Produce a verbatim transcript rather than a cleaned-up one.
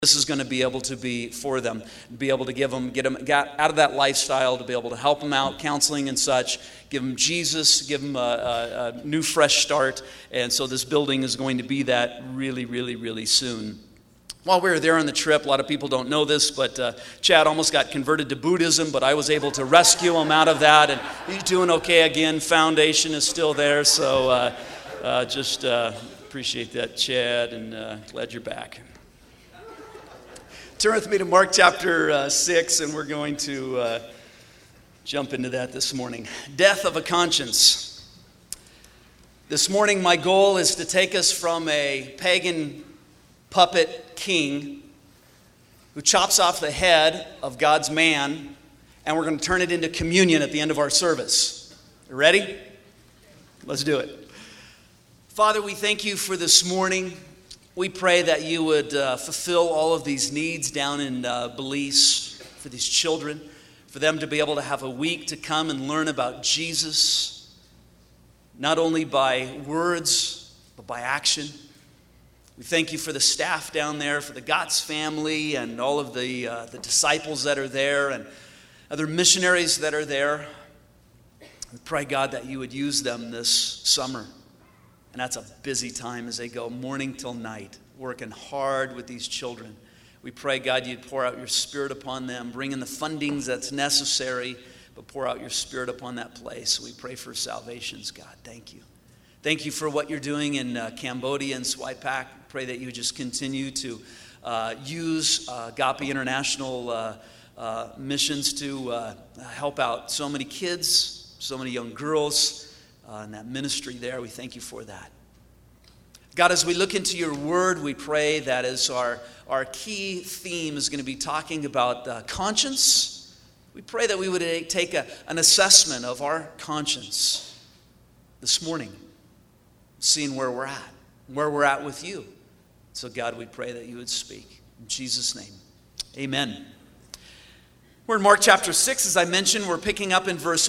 this is going to be able to be for them, be able to give them, get them get out of that lifestyle, to be able to help them out, counseling and such, give them Jesus, give them a, a, a new fresh start. And so this building is going to be that really, really, really soon. While we were there on the trip, a lot of people don't know this, but uh, Chad almost got converted to Buddhism, but I was able to rescue him out of that, and he's doing okay again. Foundation is still there, so uh, uh, just uh, appreciate that, Chad, and uh, glad you're back. Turn with me to Mark chapter uh, six, and we're going to uh, jump into that this morning. Death of a conscience. This morning, my goal is to take us from a pagan puppet king who chops off the head of God's man, and we're going to turn it into communion at the end of our service. You ready? Let's do it. Father, we thank you for this morning. We pray that you would uh, fulfill all of these needs down in uh, Belize for these children, for them to be able to have a week to come and learn about Jesus, not only by words, but by action. We thank you for the staff down there, for the Gotts family and all of the, uh, the disciples that are there and other missionaries that are there. We pray, God, that you would use them this summer. And that's a busy time as they go morning till night, working hard with these children. We pray, God, you'd pour out your Spirit upon them, bring in the fundings that's necessary, but pour out your Spirit upon that place. We pray for salvations, God. Thank you. Thank you for what you're doing in uh, Cambodia and Swipak. Pray that you just continue to uh, use uh, Agape International uh, uh, missions to uh, help out so many kids, so many young girls, Uh, and that ministry there. We thank you for that. God, as we look into your word, we pray that as our, our key theme is going to be talking about uh, conscience, we pray that we would take a, an assessment of our conscience this morning, seeing where we're at, where we're at with you. So God, we pray that you would speak. In Jesus' name, amen. We're in Mark chapter six, as I mentioned. We're picking up in verse